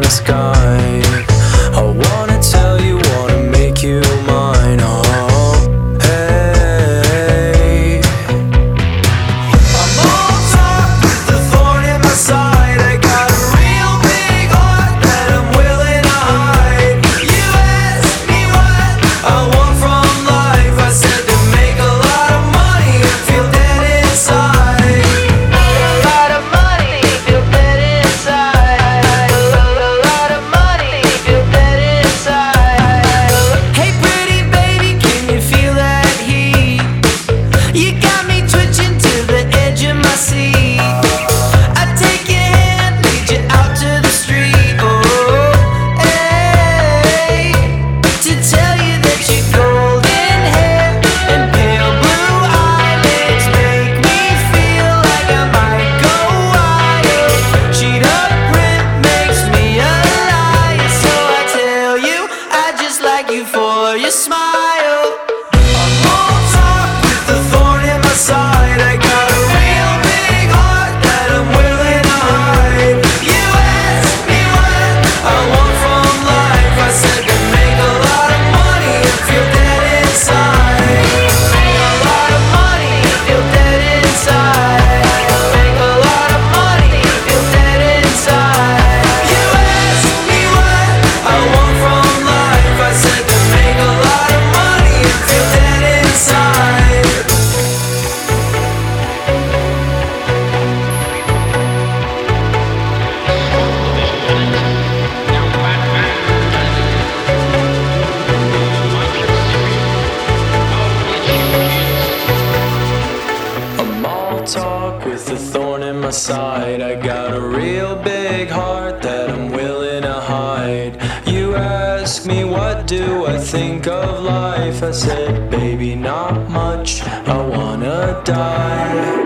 the sky. I wanna tell you, wanna make you mine. Oh, hey. I'm all talk with the thorn in my side. I got a real big heart that I'm willing to hide. You asked me what I want from life. I said to make a lot of money and feel dead inside. A lot of money, feel dead inside. A lot of money, feel dead inside. Hey pretty baby, can you feel that heat? You got me twitching to the edge of my seat. I take your hand, lead you out to the street. Oh, hey, to tell you that your golden hair and pale blue eyelids make me feel like I might go wild. Cheat up print makes me a liar, so I tell you I just like you for your smile. I'm all talk with the thorn in my side. I got a real big heart that I'm willing to hide. You asked me what I want from life. I said to make a lot of money and feel dead inside. Make a lot of money, feel dead inside. Make a lot of money, feel dead inside. You asked me what I want from life. I said to make a lot of money and feel dead inside. I'm all talk with a thorn in my side. I got a real big heart that I'm willing to hide. You ask me what do I think of life. I said, baby, not much. I wanna die.